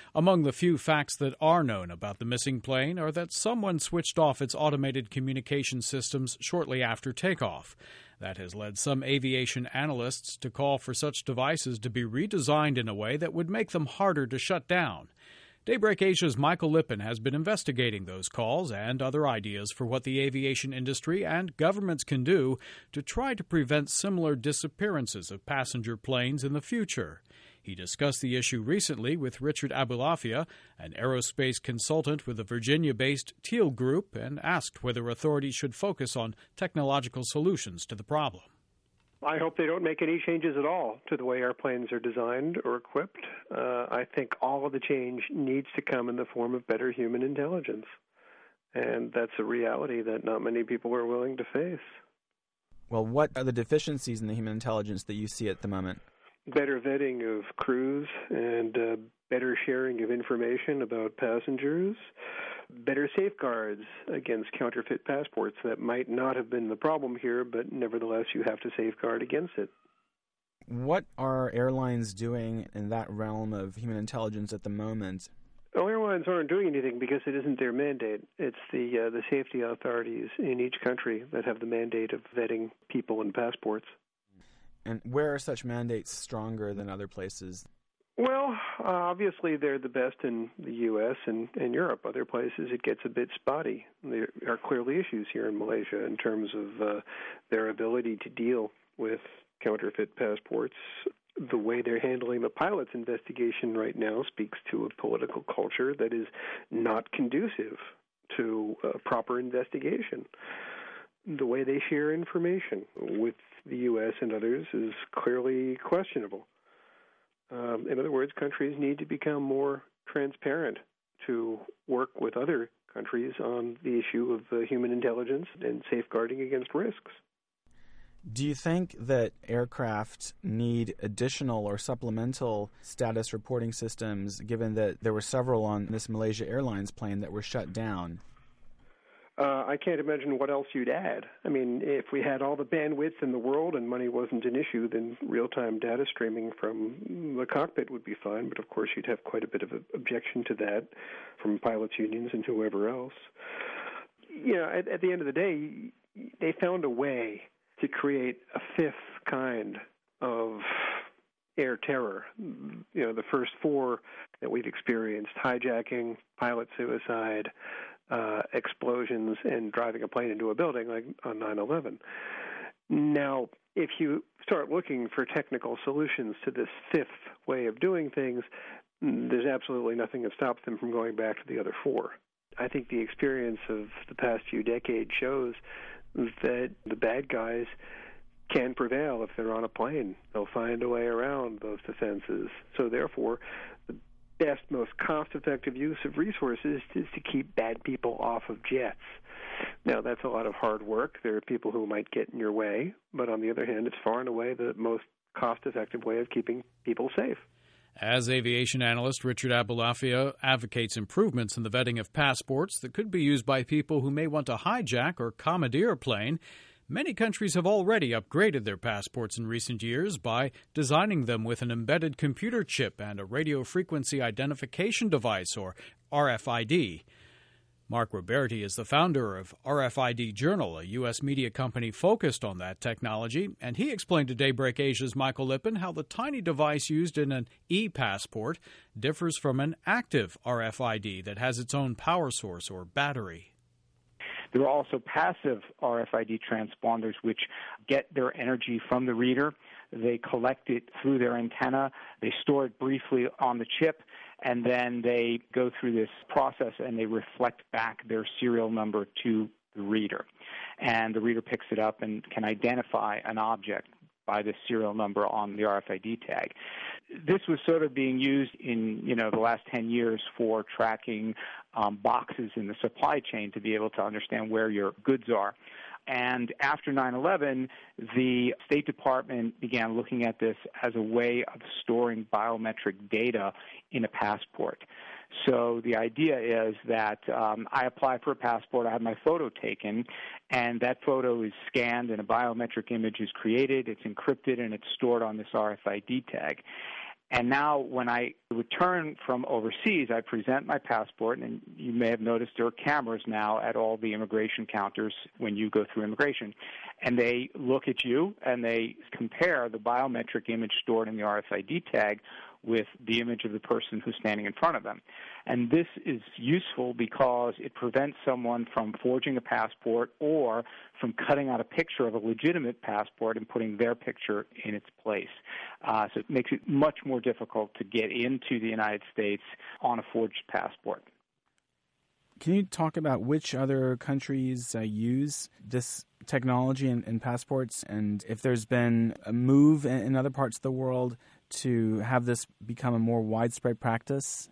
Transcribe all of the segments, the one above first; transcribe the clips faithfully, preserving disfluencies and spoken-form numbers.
Among the few facts that are known about the missing plane are that someone switched off its automated communication systems shortly after takeoff. That has led some aviation analysts to call for such devices to be redesigned in a way that would make them harder to shut down. Daybreak Asia's Michael Lippin has been investigating those calls and other ideas for what the aviation industry and governments can do to try to prevent similar disappearances of passenger planes in the future. He discussed the issue recently with Richard Abulafia, an aerospace consultant with the Virginia-based Teal Group, and asked whether authorities should focus on technological solutions to the problem. I hope they don't make any changes at all to the way airplanes are designed or equipped. Uh, I think all of the change needs to come in the form of better human intelligence. And that's a reality that not many people are willing to face. Well, what are the deficiencies in the human intelligence that you see at the moment? Better vetting of crews and uh, better sharing of information about passengers, better safeguards against counterfeit passports. That might not have been the problem here, but nevertheless you have to safeguard against it. What are airlines doing in that realm of human intelligence at the moment? Well, airlines aren't doing anything because it isn't their mandate. It's the uh, the safety authorities in each country that have the mandate of vetting people and passports. And where are such mandates stronger than other places? Well, uh, obviously they're the best in the U S and, and Europe. Other places it gets a bit spotty. There are clearly issues here in Malaysia in terms of uh, their ability to deal with counterfeit passports. The way they're handling the pilot's investigation right now speaks to a political culture that is not conducive to a proper investigation. The way they share information with the U S and others is clearly questionable. Um, in other words, countries need to become more transparent to work with other countries on the issue of uh, human intelligence and safeguarding against risks. Do you think that aircraft need additional or supplemental status reporting systems, given that there were several on this Malaysia Airlines plane that were shut down? Uh, I can't imagine what else you'd add. I mean, if we had all the bandwidth in the world and money wasn't an issue, then real-time data streaming from the cockpit would be fine. But, of course, you'd have quite a bit of an objection to that from pilots' unions and whoever else. You know, at, at the end of the day, they found a way to create a fifth kind of air terror. You know, the first four that we've experienced, hijacking, pilot suicide, Uh, explosions, and driving a plane into a building like on nine eleven. Now, if you start looking for technical solutions to this fifth way of doing things, there's absolutely nothing that stops them from going back to the other four. I think the experience of the past few decades shows that the bad guys can prevail if they're on a plane. They'll find a way around those defenses. So therefore, the best, most cost-effective use of resources is to keep bad people off of jets. Now, that's a lot of hard work. There are people who might get in your way, but on the other hand, it's far and away the most cost-effective way of keeping people safe. As aviation analyst Richard Abulafia advocates improvements in the vetting of passports that could be used by people who may want to hijack or commandeer a plane, many countries have already upgraded their passports in recent years by designing them with an embedded computer chip and a radio frequency identification device, or R F I D. Mark Roberti is the founder of R F I D Journal, a U S media company focused on that technology, and he explained to Daybreak Asia's Michael Lippin how the tiny device used in an e-passport differs from an active R F I D that has its own power source or battery. There are also passive R F I D transponders which get their energy from the reader. They collect it through their antenna. They store it briefly on the chip, and then they go through this process and they reflect back their serial number to the reader. And the reader picks it up and can identify an object by the serial number on the R F I D tag. This was sort of being used in, you know, the last ten years for tracking um, boxes in the supply chain to be able to understand where your goods are. And after nine eleven, the State Department began looking at this as a way of storing biometric data in a passport. So the idea is that um, I apply for a passport, I have my photo taken, and that photo is scanned and a biometric image is created, it's encrypted, and it's stored on this R F I D tag. And now when I return from overseas, I present my passport, and you may have noticed there are cameras now at all the immigration counters when you go through immigration. And they look at you, and they compare the biometric image stored in the R F I D tag with the image of the person who's standing in front of them. And this is useful because it prevents someone from forging a passport or from cutting out a picture of a legitimate passport and putting their picture in its place. Uh, so it makes it much more difficult to get into the United States on a forged passport. Can you talk about which other countries uh, use this technology in, in passports, and if there's been a move in, in other parts of the world to have this become a more widespread practice?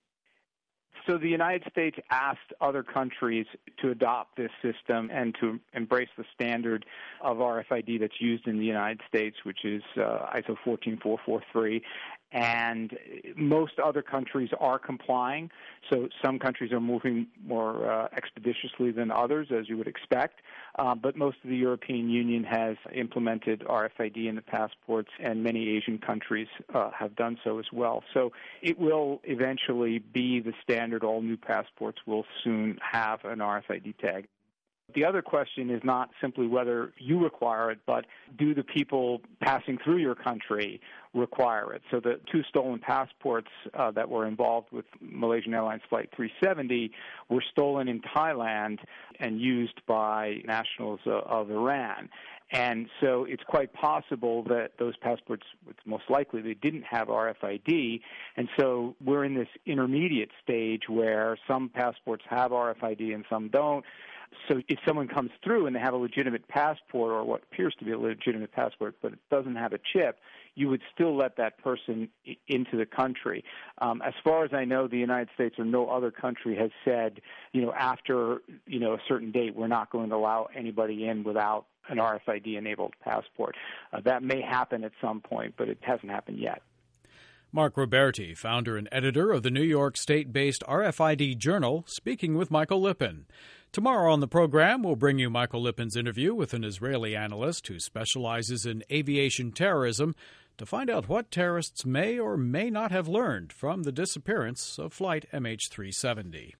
So the United States asked other countries to adopt this system and to embrace the standard of R F I D that's used in the United States, which is uh, I S O fourteen four forty-three. And most other countries are complying. So some countries are moving more uh, expeditiously than others, as you would expect. Uh, but most of the European Union has implemented R F I D in the passports, and many Asian countries uh, have done so as well. So it will eventually be the standard. All new passports will soon have an R F I D tag. The other question is not simply whether you require it, but do the people passing through your country require it? So the two stolen passports uh, that were involved with Malaysian Airlines Flight three seventy were stolen in Thailand and used by nationals uh, of Iran. And so it's quite possible that those passports, it's most likely they didn't have R F I D. And so we're in this intermediate stage where some passports have R F I D and some don't. So if someone comes through and they have a legitimate passport, or what appears to be a legitimate passport, but it doesn't have a chip, you would still let that person I- into the country. Um, as far as I know, the United States or no other country has said, you know, after, you know, a certain date, we're not going to allow anybody in without an R F I D-enabled passport. Uh, that may happen at some point, but it hasn't happened yet. Mark Roberti, founder and editor of the New York State-based R F I D Journal, speaking with Michael Lippin. Tomorrow on the program, we'll bring you Michael Lippin's interview with an Israeli analyst who specializes in aviation terrorism to find out what terrorists may or may not have learned from the disappearance of Flight M H three seventy.